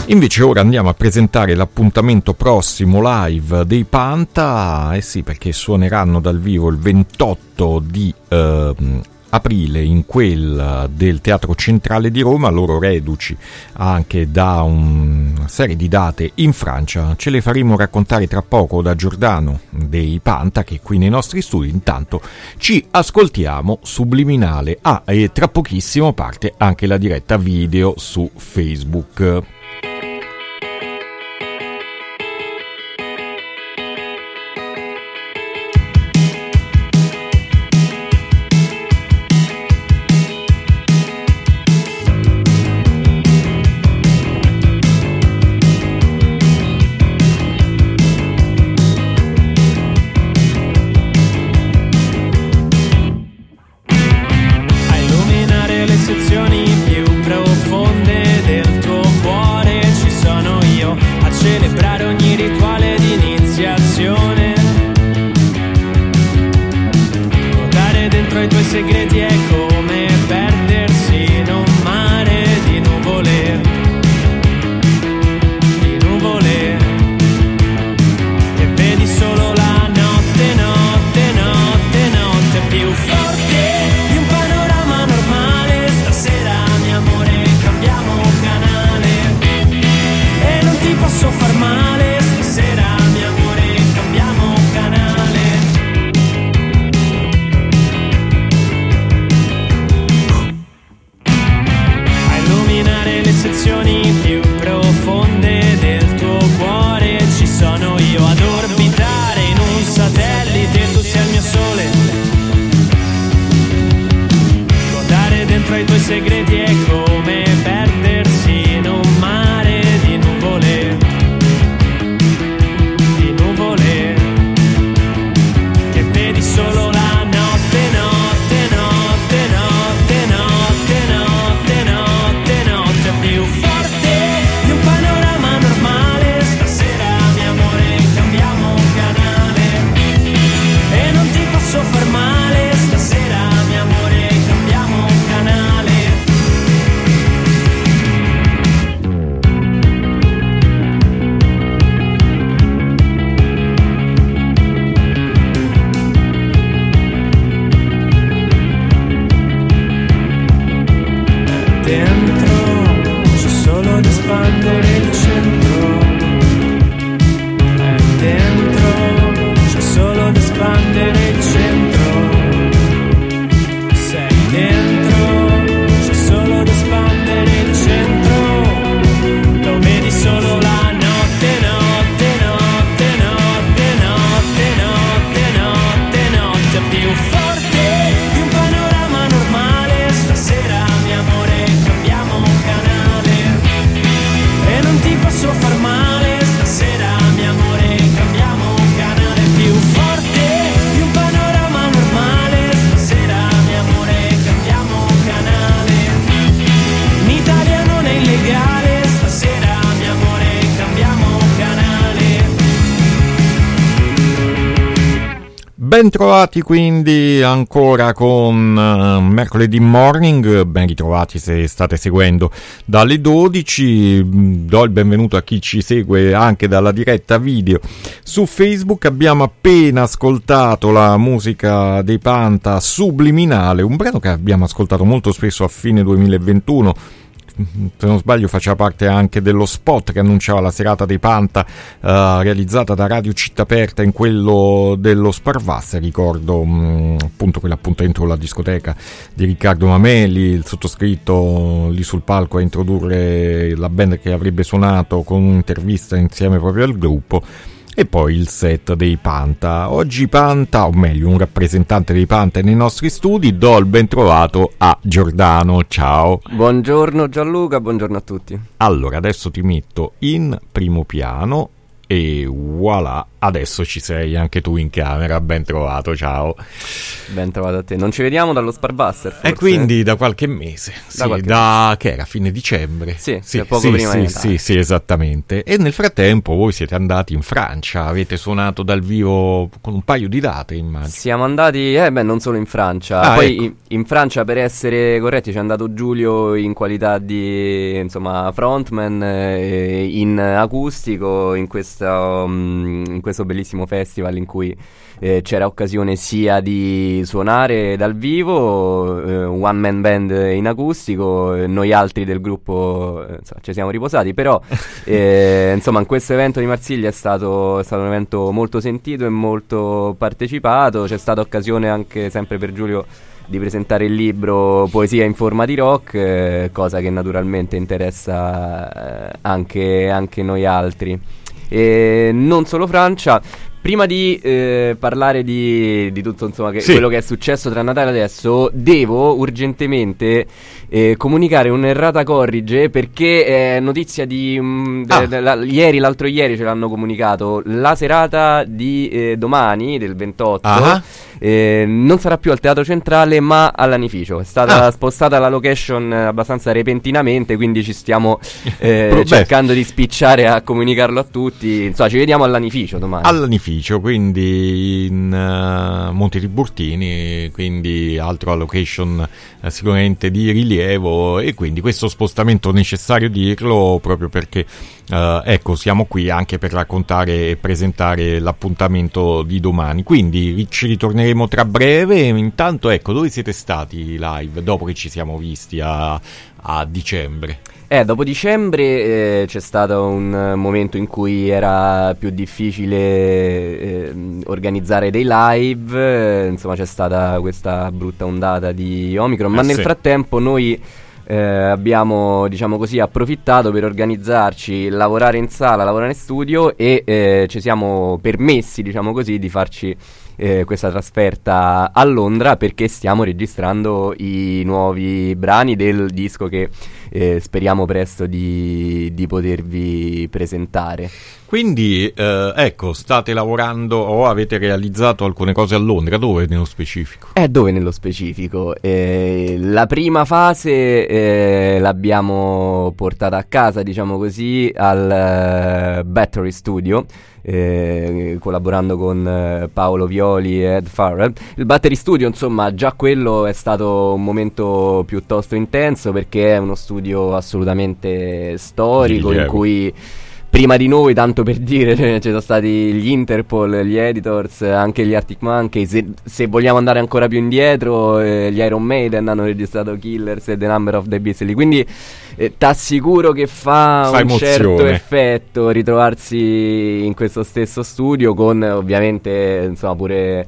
Invece ora andiamo a presentare l'appuntamento prossimo live dei Panta, sì, perché suoneranno dal vivo il 28 di aprile in quel del Teatro Centrale di Roma, loro reduci anche da una serie di date in Francia. Ce le faremo raccontare tra poco da Giordano dei Panta, che è qui nei nostri studi. Intanto ci ascoltiamo Subliminale. E tra pochissimo parte anche la diretta video su Facebook. Ben trovati quindi ancora con Mercoledì Morning, ben ritrovati se state seguendo dalle 12, do il benvenuto a chi ci segue anche dalla diretta video su Facebook. Abbiamo appena ascoltato la musica dei Panta, Subliminale, un brano che abbiamo ascoltato molto spesso a fine 2021. Se non sbaglio faceva parte anche dello spot che annunciava la serata dei Panta realizzata da Radio Città Aperta in quello dello Sparvassa. Ricordo appunto quell'appuntamento con la discoteca di Riccardo Mameli, il sottoscritto lì sul palco a introdurre la band che avrebbe suonato con un'intervista insieme proprio al gruppo. E poi il set dei Panta. Oggi Panta, o meglio un rappresentante dei Panta nei nostri studi, do il ben trovato a Giordano. Ciao. Buongiorno Gianluca, buongiorno a tutti. Allora, adesso ti metto in primo piano e voilà. Adesso ci sei anche tu in camera, ben trovato, ciao. Ben trovato a te. Non ci vediamo dallo Sparbuster, forse? E quindi da qualche mese, che era fine dicembre. Sì, poco prima di Natale. Sì, esattamente. E nel frattempo voi siete andati in Francia, avete suonato dal vivo con un paio di date, immagino. Siamo andati, non solo in Francia, poi ecco. in Francia, per essere corretti, c'è andato Giulio in qualità di, insomma, frontman, in acustico, in questo bellissimo festival in cui c'era occasione sia di suonare dal vivo, one man band in acustico, noi altri del gruppo ci siamo riposati, però insomma in questo evento di Marsiglia è stato un evento molto sentito e molto partecipato. C'è stata occasione anche sempre per Giulio di presentare il libro Poesia in forma di rock, cosa che naturalmente interessa anche noi altri. E non solo Francia. Prima di parlare di tutto, insomma, quello che è successo tra Natale e adesso, devo urgentemente comunicare un'errata corrige, perché è notizia di l'altro ieri ce l'hanno comunicato. La serata di domani, del 28, non sarà più al Teatro Centrale ma all'Anificio. È stata spostata la location abbastanza repentinamente, quindi ci stiamo cercando di spicciare a comunicarlo a tutti. Insomma, ci vediamo all'Anificio domani. All'Anificio, quindi in Monte Tiburtini, quindi altra location sicuramente di rilievo, e quindi questo spostamento necessario dirlo proprio perché ecco, siamo qui anche per raccontare e presentare l'appuntamento di domani, quindi ci ritorneremo tra breve. Intanto, ecco, dove siete stati live dopo che ci siamo visti a dicembre? Dopo dicembre c'è stato un momento in cui era più difficile organizzare dei live, insomma c'è stata questa brutta ondata di Omicron, ma nel frattempo noi abbiamo, diciamo così, approfittato per organizzarci, lavorare in sala, lavorare in studio, e ci siamo permessi, diciamo così, di farci questa trasferta a Londra, perché stiamo registrando i nuovi brani del disco che speriamo presto di potervi presentare. Quindi ecco, state lavorando o avete realizzato alcune cose a Londra. Dove nello specifico? Dove nello specifico? La prima fase l'abbiamo portata a casa, diciamo così, al Battery Studio, collaborando con Paolo Violi e Ed Farrell. Il Battery Studio, insomma, già quello è stato un momento piuttosto intenso, perché è uno studio assolutamente storico, in cui prima di noi, tanto per dire, ci sono stati gli Interpol, gli Editors, anche gli Arctic Monkeys. Se vogliamo andare ancora più indietro, gli Iron Maiden hanno registrato Killers e The Number of the Beast. Quindi t'assicuro che fa un emozione, certo effetto ritrovarsi in questo stesso studio, con ovviamente, insomma, pure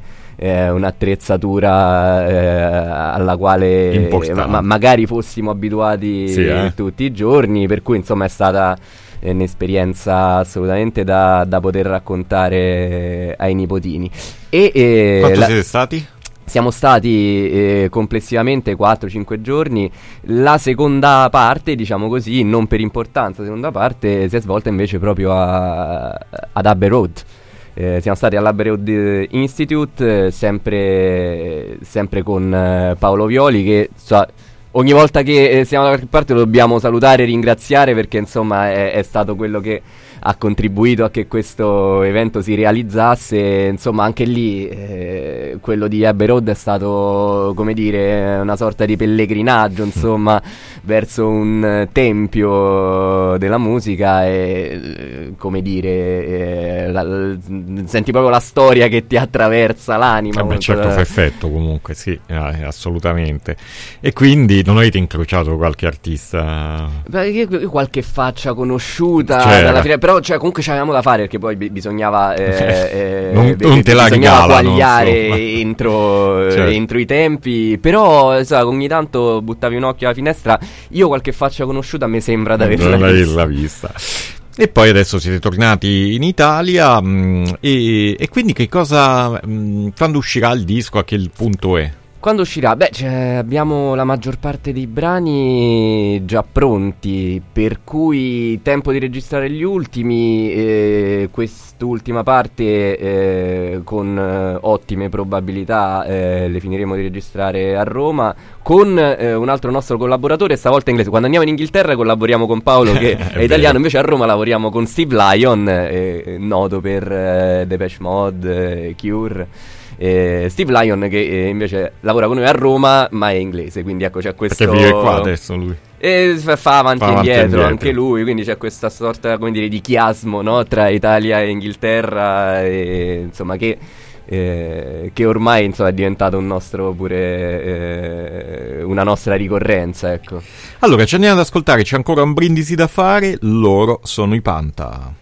un'attrezzatura alla quale magari fossimo abituati tutti i giorni, per cui insomma è stata un'esperienza assolutamente da poter raccontare ai nipotini. Quanto siete stati? Siamo stati complessivamente 4-5 giorni. La seconda parte, diciamo così, non per importanza, la seconda parte si è svolta invece proprio ad Abbey Road. Siamo stati all'Abbey Road Institute, sempre con Paolo Violi, che ogni volta che siamo da qualche parte lo dobbiamo salutare e ringraziare, perché insomma è stato quello che ha contribuito a che questo evento si realizzasse. Insomma, anche lì quello di Abbey Road è stato, come dire, una sorta di pellegrinaggio, insomma, verso un tempio della musica, e come dire, senti proprio la storia che ti attraversa l'anima. Certo, fa effetto comunque, sì, assolutamente. E quindi non avete incrociato qualche artista? Qualche faccia conosciuta dalla fine, però comunque c'avevamo da fare, perché poi bisognava non te la regalano, quagliare entro i tempi. Però ogni tanto buttavi un occhio alla finestra. Io qualche faccia conosciuta mi sembra di averla vista. E poi adesso siete tornati in Italia, e quindi che cosa, quando uscirà il disco, a che punto è? Quando uscirà? Abbiamo la maggior parte dei brani già pronti, per cui tempo di registrare gli ultimi, quest'ultima parte con ottime probabilità le finiremo di registrare a Roma con un altro nostro collaboratore, stavolta inglese. Quando andiamo in Inghilterra collaboriamo con Paolo che è italiano, invece a Roma lavoriamo con Steve Lyon, noto per Depeche Mode, Cure. Steve Lyon che invece lavora con noi a Roma ma è inglese, quindi ecco c'è questo, perché vive qua adesso lui e fa avanti e indietro anche lui, quindi c'è questa sorta, come dire, di chiasmo, no? Tra Italia e Inghilterra, e, insomma, che ormai, insomma, è diventato un nostro pure una nostra ricorrenza, ecco. Allora ci andiamo ad ascoltare, c'è ancora un brindisi da fare, loro sono i Panta.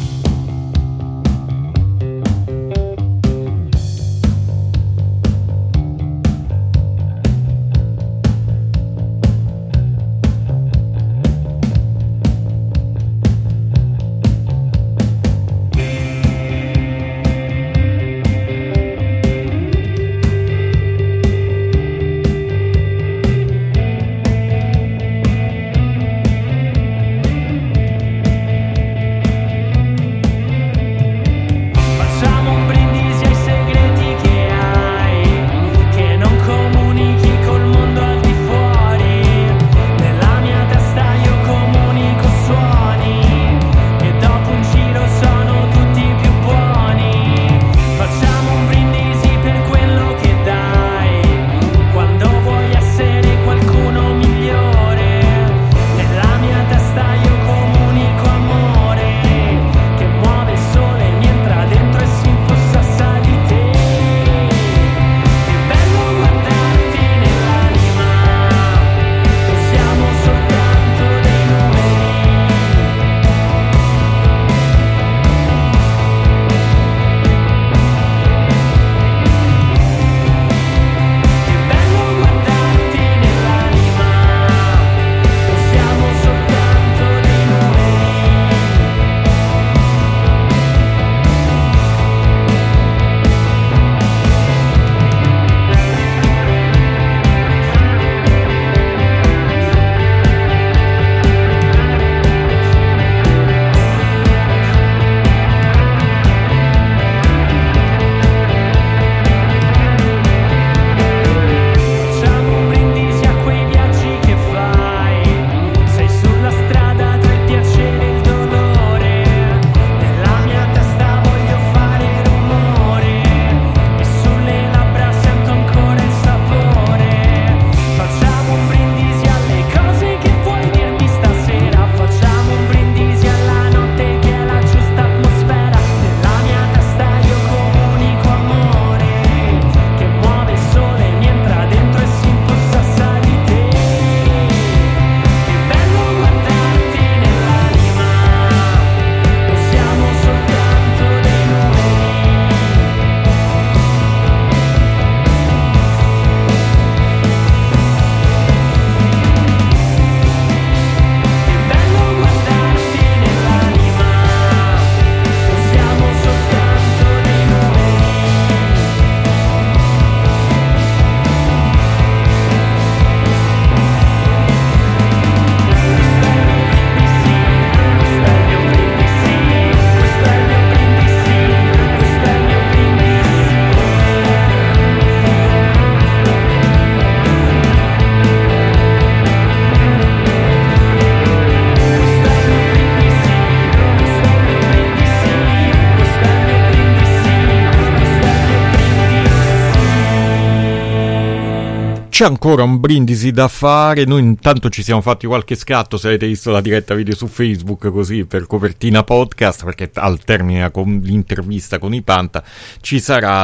C'è ancora un brindisi da fare, noi intanto ci siamo fatti qualche scatto, se avete visto la diretta video su Facebook, così per copertina podcast, perché al termine l'intervista con i Panta ci sarà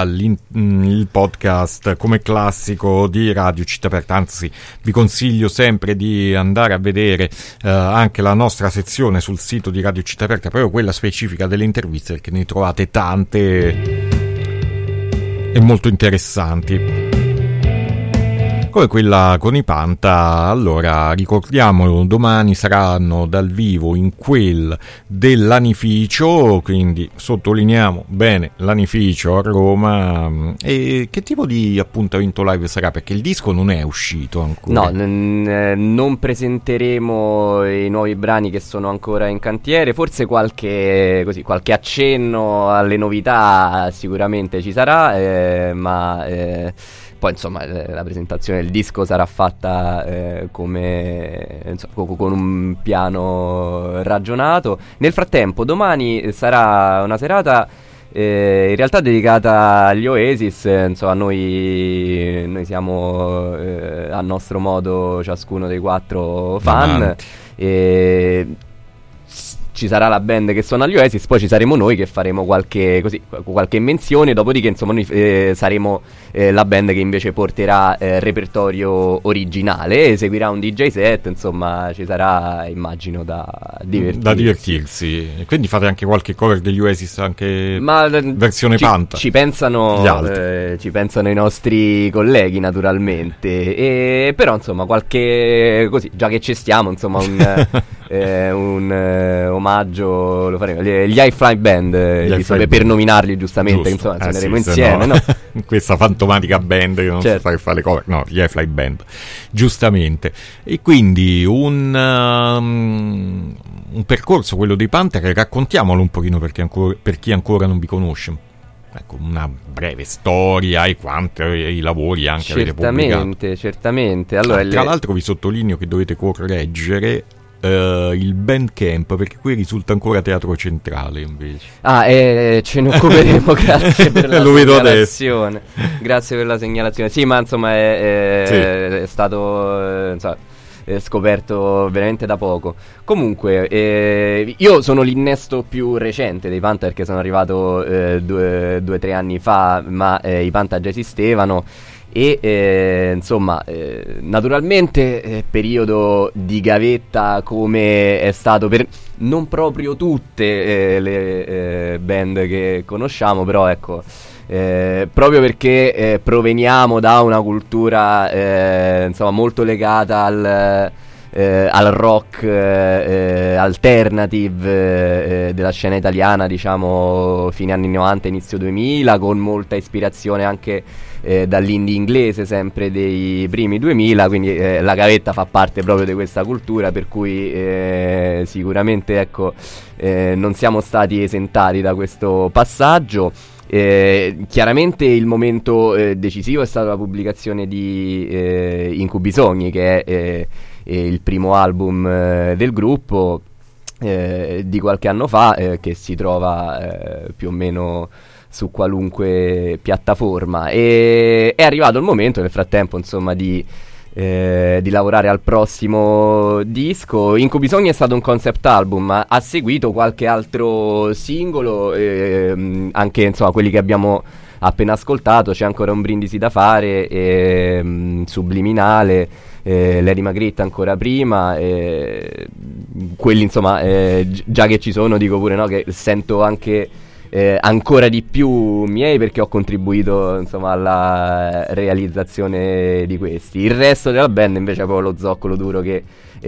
il podcast come classico di Radio Città Aperta. Anzi, vi consiglio sempre di andare a vedere anche la nostra sezione sul sito di Radio Città Aperta, proprio quella specifica delle interviste, perché ne trovate tante e molto interessanti. come quella con i Panta. Allora, ricordiamolo, domani saranno dal vivo in quel dell'Anificio, quindi sottolineiamo bene l'Anificio a Roma. E che tipo di appuntamento live sarà? Perché il disco non è uscito ancora. No, non presenteremo i nuovi brani che sono ancora in cantiere, forse qualche accenno alle novità sicuramente ci sarà, ma poi insomma la presentazione del disco sarà fatta con un piano ragionato. Nel frattempo domani sarà una serata in realtà dedicata agli Oasis. Insomma, noi siamo a nostro modo ciascuno dei 4 fan. Ci sarà la band che suona gli Oasis, poi ci saremo noi che faremo qualche menzione, dopodiché insomma noi saremo la band che invece porterà repertorio originale, eseguirà un DJ set, insomma ci sarà, immagino, da divertirsi. Quindi fate anche qualche cover degli Oasis, anche versione Panta? Ci pensano i nostri colleghi, naturalmente, però insomma qualche, così, già che ci stiamo, insomma un omaggio lo faremo. Gli High Fly Band, per nominarli giustamente, insomma suoneremo insieme, no? Questa fantomatica band che non si fa che fa le cover, no, gli High Fly Band, giustamente. E quindi un percorso, quello dei Panther, raccontiamolo un pochino per chi ancora non vi conosce. Ecco, una breve storia, i lavori anche avete pubblicato. Certamente. Allora, tra l'altro vi sottolineo che dovete correggere il Bandcamp, perché qui risulta ancora Teatro Centrale invece. Ce ne occuperemo. Grazie per la segnalazione. Grazie per la segnalazione. Sì, ma insomma è stato scoperto veramente da poco. Comunque io sono l'innesto più recente dei Panta, perché sono arrivato 2-3 anni fa, ma i Panta già esistevano. E insomma naturalmente periodo di gavetta, come è stato per non proprio tutte le band che conosciamo, però ecco, proprio perché proveniamo da una cultura insomma molto legata al rock alternative della scena italiana, diciamo fine anni 90 inizio 2000, con molta ispirazione anche dall'indie inglese, sempre dei primi 2000, quindi la gavetta fa parte proprio di questa cultura, per cui sicuramente ecco non siamo stati esentati da questo passaggio. Chiaramente il momento decisivo è stata la pubblicazione di Incubi Sogni, che è il primo album del gruppo di qualche anno fa, che si trova più o meno su qualunque piattaforma, e è arrivato il momento nel frattempo insomma di lavorare al prossimo disco. Incubi Sogni è stato un concept album, ma ha seguito qualche altro singolo, anche insomma quelli che abbiamo appena ascoltato. C'è ancora un brindisi da fare, Subliminale, Lady Magritte ancora prima, quelli insomma già che ci sono, dico pure, no, che sento anche ancora di più miei, perché ho contribuito insomma alla realizzazione di questi. Il resto della band invece è proprio lo zoccolo duro che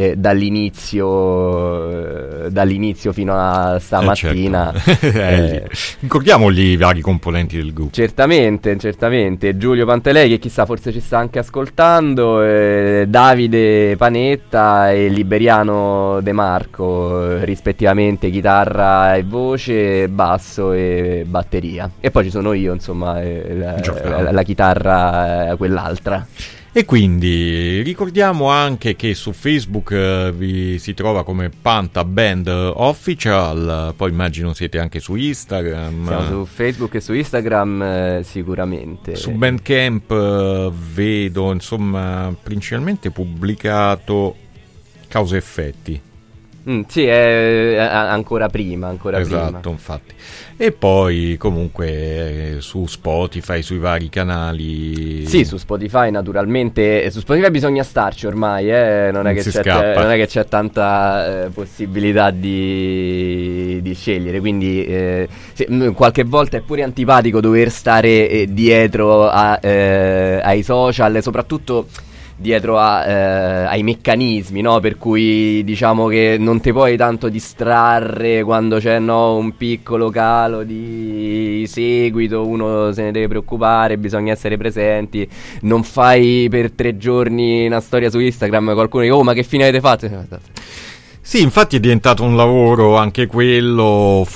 dall'inizio fino a stamattina ricordiamoli i vari componenti del gruppo. Certamente Giulio Pantelei, che chissà forse ci sta anche ascoltando, Davide Panetta e Liberiano De Marco, rispettivamente chitarra e voce, basso e batteria, e poi ci sono io, insomma, la chitarra, quell'altra. E quindi ricordiamo anche che su Facebook vi si trova come Panta Band Official, poi immagino siete anche su Instagram. Siamo su Facebook e su Instagram, sicuramente. Su Bandcamp vedo insomma principalmente prubblicato Causa Effetti. Sì, è ancora prima. Esatto, infatti. E poi comunque su Spotify, sui vari canali. Sì, su Spotify naturalmente. Su Spotify bisogna starci ormai, non è che c'è tanta possibilità di scegliere. Quindi qualche volta è pure antipatico dover stare dietro ai social, soprattutto dietro ai meccanismi, no? Per cui diciamo che non ti puoi tanto distrarre quando c'è un piccolo calo di seguito, uno se ne deve preoccupare, bisogna essere presenti, non fai per 3 giorni una storia su Instagram qualcuno dice ma che fine avete fatto? Sì, infatti è diventato un lavoro anche quello,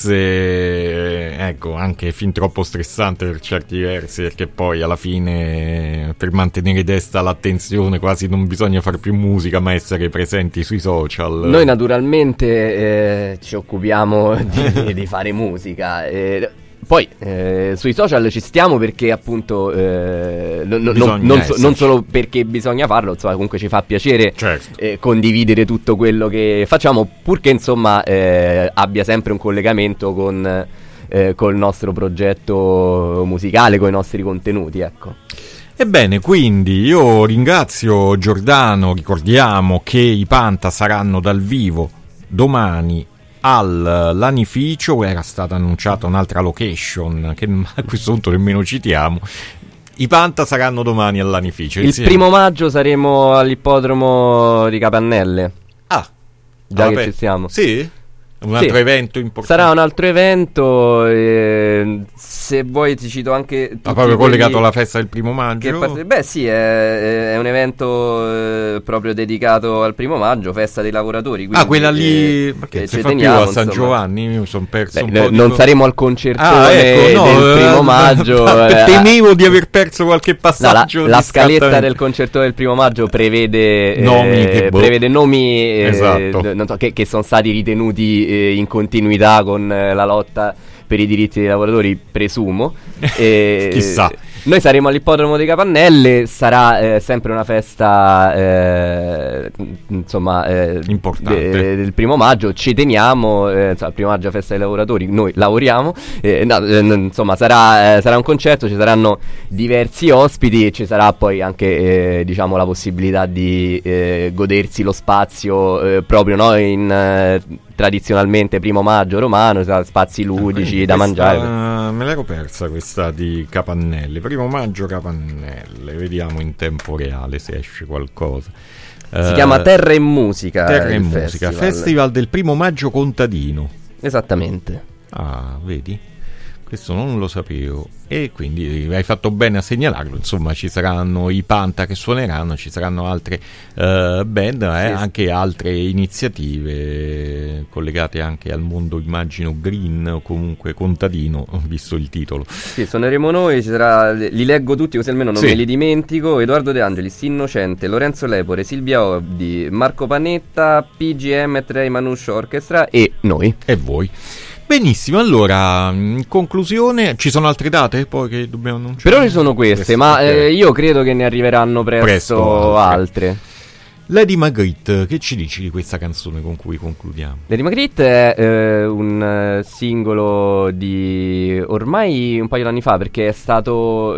forse, ecco, anche fin troppo stressante per certi versi, perché poi alla fine per mantenere desta l'attenzione quasi non bisogna fare più musica, ma essere presenti sui social. Noi naturalmente ci occupiamo di fare musica. Poi sui social ci stiamo perché appunto non solo perché bisogna farlo, insomma comunque ci fa piacere, certo, condividere tutto quello che facciamo, purché insomma abbia sempre un collegamento con col nostro progetto musicale, con i nostri contenuti, ecco. Ebbene, quindi io ringrazio Giordano, ricordiamo che i Panta saranno dal vivo domani all'Anificio, era stata annunciata un'altra location che a questo punto nemmeno citiamo. I Panta saranno domani all'Anificio. Il 1° maggio saremo all'ippodromo di Capannelle. Ah, già che ci siamo. Sì? Un altro evento importante. Sarà un altro evento, se vuoi ti cito anche proprio collegato alla festa del 1° maggio? Beh sì, è un evento proprio dedicato al 1° maggio, festa dei lavoratori, quindi, quella lì perché si fa più a San Giovanni? Io mi sono perso un po'. Non saremo al concertone del 1° maggio. Temevo di aver perso qualche passaggio. La scaletta del concertone del 1° maggio prevede nomi esatto, che sono stati ritenuti in continuità con la lotta per i diritti dei lavoratori, presumo. Chissà. Noi saremo all'ippodromo di Capannelle, sarà sempre una festa importante del 1° maggio, ci teniamo, il 1° maggio è festa dei lavoratori, noi lavoriamo, insomma sarà un concerto, ci saranno diversi ospiti e ci sarà poi anche la possibilità di godersi lo spazio proprio in tradizionalmente 1° maggio romano, spazi ludici da mangiare. Me l'ero persa questa di Capannelle, 1° maggio Capannelle, vediamo in tempo reale se esce qualcosa. Si chiama Terra e Musica. Festival del 1° maggio contadino. Esattamente. Ah, vedi? Questo non lo sapevo. E quindi hai fatto bene a segnalarlo. Insomma, ci saranno i Panta che suoneranno, ci saranno altre band, anche altre iniziative collegate anche al mondo, immagino, green o comunque contadino, visto il titolo. Sì, suoneremo noi, li leggo tutti così almeno non me li dimentico. Edoardo De Angelis, Innocente, Lorenzo Lepore, Silvia Obdi, Marco Panetta, PGM, Trey Manuscio Orchestra e noi. E voi. Benissimo, allora, in conclusione, ci sono altre date poi che dobbiamo annunciare? Però ci sono queste, ma io credo che ne arriveranno presto altre. Lady Magritte, che ci dici di questa canzone con cui concludiamo? Lady Magritte è un singolo di ormai un paio d'anni fa, perché è stato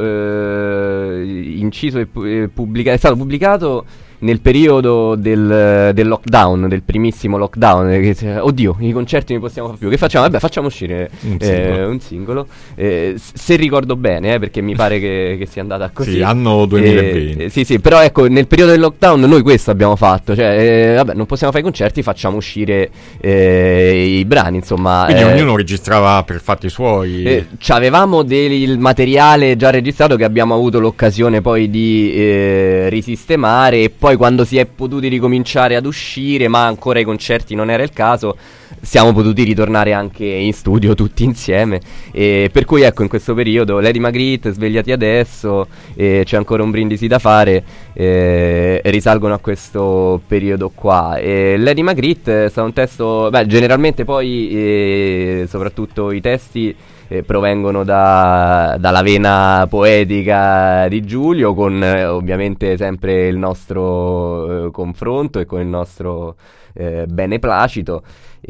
inciso e pubblicato, è stato pubblicato nel periodo del lockdown, del primissimo lockdown. Oddio, i concerti non possiamo fare più, che facciamo? Vabbè, facciamo uscire un singolo, se ricordo bene, perché mi pare che sia andata così. Sì, anno 2020. Sì, però ecco, nel periodo del lockdown noi questo abbiamo fatto, cioè vabbè, non possiamo fare i concerti, facciamo uscire i brani, insomma. Quindi ognuno registrava per fatti suoi. Avevamo del materiale già registrato che abbiamo avuto l'occasione poi di risistemare, e poi quando si è potuti ricominciare ad uscire, ma ancora i concerti non era il caso, siamo potuti ritornare anche in studio tutti insieme, per cui ecco, in questo periodo Lady Magritte, Svegliati adesso, c'è ancora un brindisi da fare, risalgono a questo periodo qua. Lady Magritte è stato un testo, generalmente poi soprattutto i testi provengono dalla vena poetica di Giulio, con ovviamente sempre il nostro confronto e con il nostro beneplacito.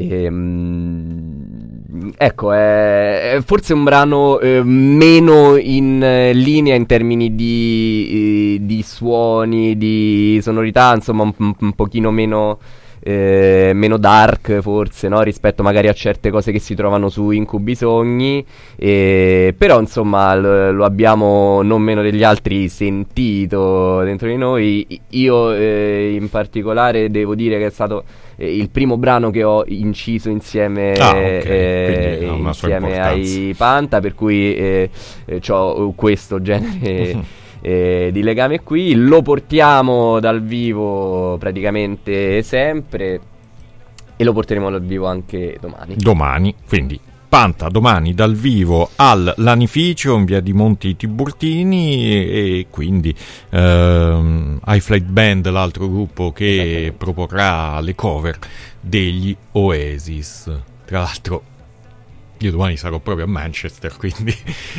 Ecco, è forse un brano meno in linea in termini di suoni, di sonorità, insomma un pochino meno meno dark forse, no? Rispetto magari a certe cose che si trovano su Incubi Sogni, però insomma lo abbiamo non meno degli altri sentito dentro di noi. Io in particolare devo dire che è stato il primo brano che ho inciso insieme, insieme ai Panta, per cui ho questo genere di legame qui. Lo portiamo dal vivo praticamente sempre e lo porteremo dal vivo anche domani, quindi Panta domani dal vivo al Lanificio in via di Monti Tiburtini, e quindi High Flight Band, l'altro gruppo che proporrà le cover degli Oasis. Tra l'altro io domani sarò proprio a Manchester, quindi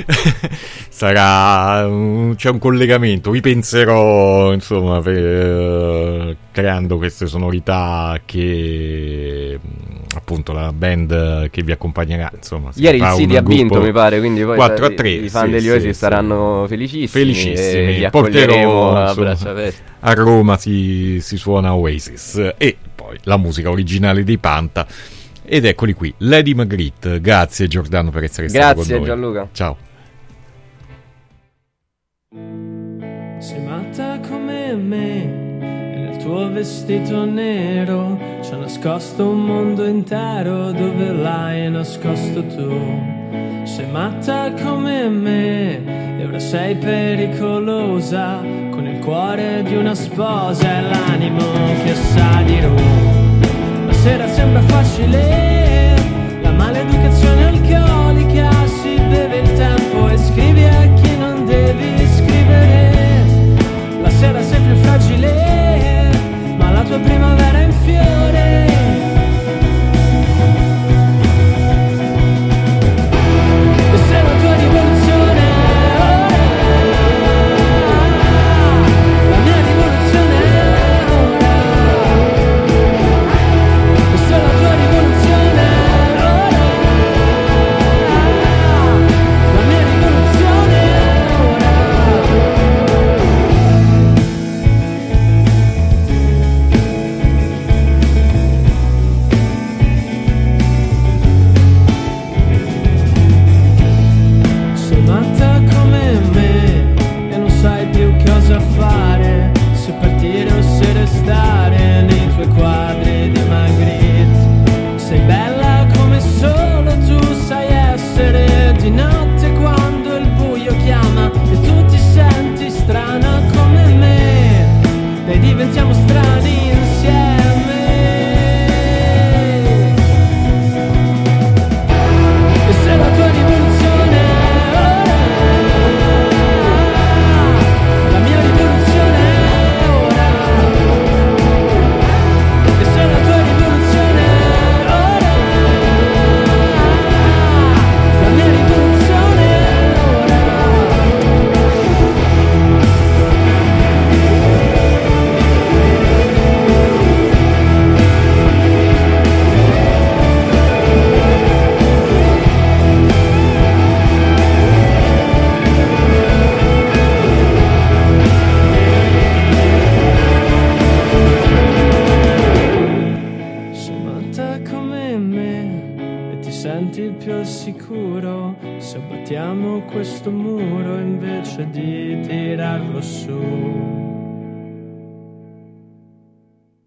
c'è un collegamento. Ripenserò, insomma, creando queste sonorità che appunto la band che vi accompagnerà, insomma. Ieri il City ha vinto, mi pare, quindi poi 4-3, i fan degli Oasis saranno felicissimi. Li porterò a braccia aperte. A Roma si suona Oasis, e poi la musica originale dei Panta. Ed eccoli qui, Lady Magritte. Grazie Giordano per essere stato con noi. Grazie Gianluca. Ciao. Sei matta come me e nel tuo vestito nero c'è nascosto un mondo intero dove l'hai nascosto tu. Sei matta come me e ora sei pericolosa, con il cuore di una sposa e l'animo che sa di Roma. La sera sembra facile, la maleducazione alcolica, si beve il tempo e scrivi a chi non devi scrivere. La sera sei più fragile, ma la tua primavera è in fiore. E se la tua rivoluzione è ora, la mia rivoluzione è ora. E se la tua rivoluzione è ora, la mia rivoluzione è ora. Sei matta come me e non sai più cosa fare, se partire o se restare nei tuoi quadri di Magritte. Sei bella come solo tu sai essere, di notte quando il buio chiama e tu ti senti strana come me, e diventiamo strani insieme. E se la tua rivoluzione è ora, la mia rivoluzione è ora. E se la tua rivoluzione è ora, la mia rivoluzione è ora. Sei matta come me e ti senti più al sicuro se battiamo questo muro invece di tirarlo su.